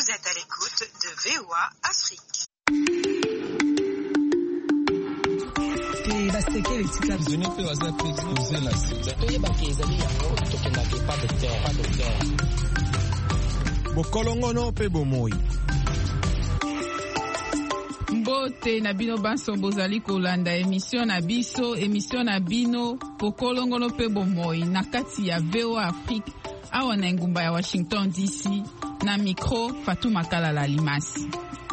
Vous êtes à l'écoute de VOA Afrique. Bokolongono pe bomoi. Mbote na bino banso bozali kolanda émission na bino Bokolongono pe bomoi na kati ya VOA Afrique awa na ngumba ya Washington DC na micro Fatuma Kalala Limasi.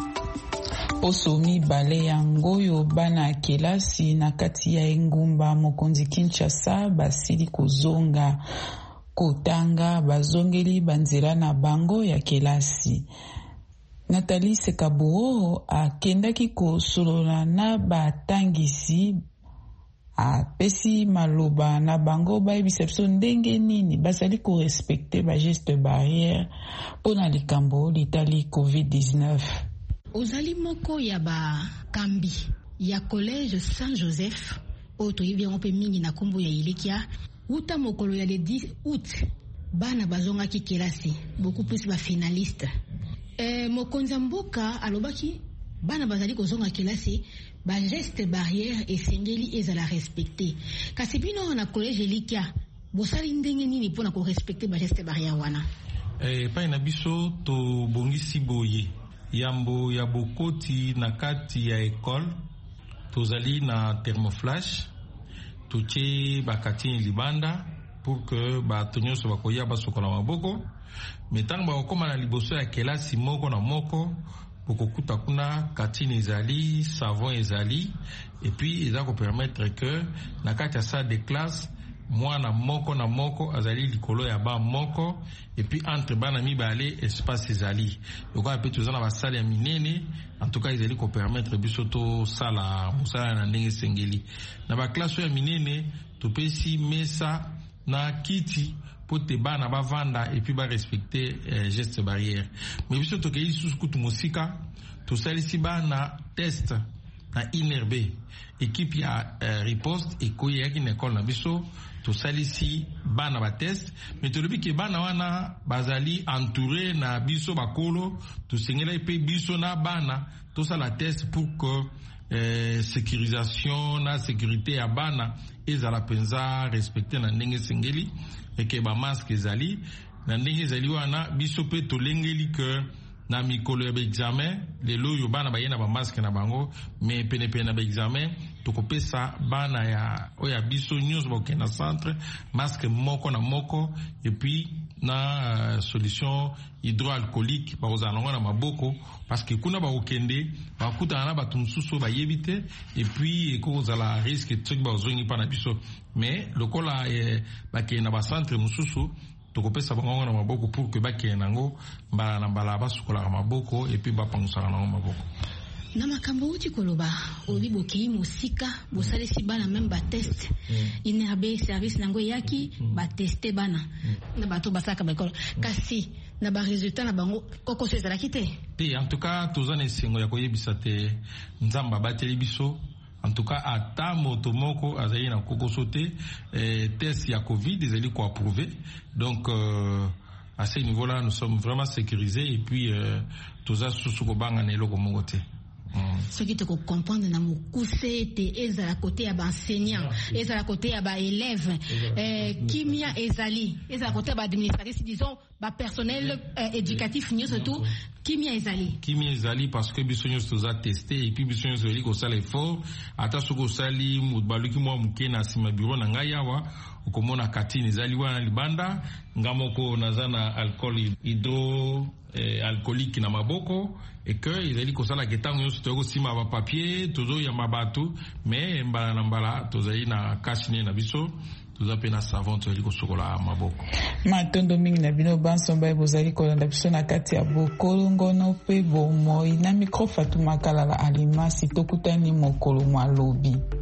Poso mibale ya ngoyo bana kelasi na kati ya engumba mokonzi Kinshasa basili kozonga kotanga bazongeli banzela na bango ya kelasi. Nathalie Sekaburo akendaki kosolola na batangisi apesi maloba na bango bayebisa biso ndenge nini bazali korespecte ba geste barrière pona likambo litali COVID-19. Ozali moko ya ba kambi ya collège Saint-Joseph oto yebi mpe mingi na kombo ya Ilikia uta mokolo ya le 10 août bana bazonga ki kelasi beaucoup plus ba finaliste. Mokonza mboka alobaki bana bazali kozonga kelasi ba geste barrière esengeli ezala respecter. Kasi bino na collège Ilikia bosali ndenge nini pona ko respecter ba geste barrière wana? Pa na biso to bongisi boye yambo ya bokoti na kati ya école tozali na thermoflash tuche bakati libanda pour que batonyo so bakoya basokola maboko metanga bakoma na liboso ya kelasi moko na moko bokokuta kuna katini ezali savon ezali et puis eza ko permettre que na kati ya salle de classe mwana moko na moko azali likolo ya ba moko et puis entre bana mibale espace ezali yoka pe tozana ba salle ya minene en tout cas ezali ko permettre biso to sala musala na ndenge sengeli na ba classe ya minene to pesi mesa na kiti pote bana bavanda et puis ba respecter geste barrière mais biso to kei susukutu musika to salisi bana test na inerbe équipe ya riposte et koyaki na école na biso to salisi bana ba test mais to lobi ke bana wana bazali entouré na biso bakolo to sengela pe biso na bana to sala test pour que sécurisation na sécurité ya bana ezala penza respecter na ndenge sengeli et que ba masque ezali na ndenge ezali wana biso pe to lengeli que na mikolo ya examen lelo yo bana bayena ba masque na bango mais pene na ba examen to kopesa bana ya oya biso news boke na centre masque moko na moko et puis na solution hydroalcoolique ba ozanonga na maboko parce que kuna ba okende ba kuta na batu mususu ba yebite et puis ko ozala risque truc ba ozongi pa na biso mais lokola ba ke na ba centre mususu tokopesa bango na maboko pour que bakeye nango mbala na mbala basukola maboko et puis bapangusaka nango maboko. Na makambo uti koloba oli bokei musika bosalisi bana même ba test inerbe service nango yaki ba tester bana na bato basaka ba école kasi na ba résultat na bango koko so ezalaki te. En tout cas tozana esengo ya koyebisa te nzamba bateli biso. En tout cas, à ta motomoko, azali na koko sauté, test ya Covid, ezali ko approuvé. Donc, à ce niveau-là, nous sommes vraiment sécurisés et puis, toza susuko banga na eloko mongote. Ce qui te comprendre na mukuse te ezala côté ya ba enseignant, ezala côté ya ba élève, kimia ezala côté ba administratif, disons, ba personnel éducatif ni surtout kimia ezali parce que bisonyo toza testé et puis bisonyo ezali ko sala effort ata soko sali mubaluki mwa muke na sima bureau na ngai awa ukomona katini ezali wana libanda ngamoko nazana alcool alcoolique na maboko et que ezali ko sala ketango nyonso to sima ba papier tozo ya mabatu mais mbala na mbala tozali na kashine na biso tozapena savon tozali kosokola maboko. Matondo mingi na bino bansomba bozali kolanda biso na kati ya bokolongono pe bomoi na micro Fatuma Kalala Alimasi tokutani mokolo mwa lobi.